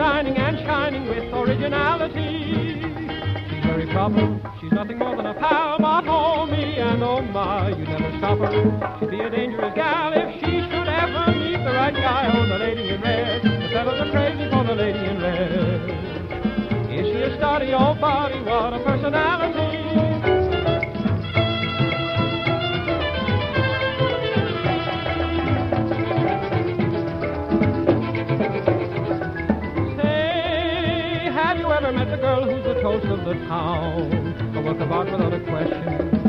designing and shining with originality. She's very proper, she's nothing more than a pal, but oh me and oh my, you never stop her. She'd be a dangerous gal if she should ever meet the right guy. Oh, the lady in red, the fellows are crazy for the lady in red. Is she a study, oh body, what a personality. Have you ever met the girl who's the toast of the town? A work of art without a question.